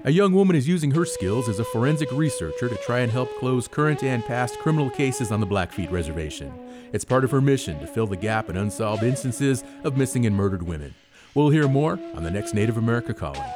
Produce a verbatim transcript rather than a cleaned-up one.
A young woman is using her skills as a forensic researcher to try and help close current and past criminal cases on the Blackfeet Reservation. It's part of her mission to fill the gap in unsolved instances of missing and murdered women. We'll hear more on the next Native America Calling.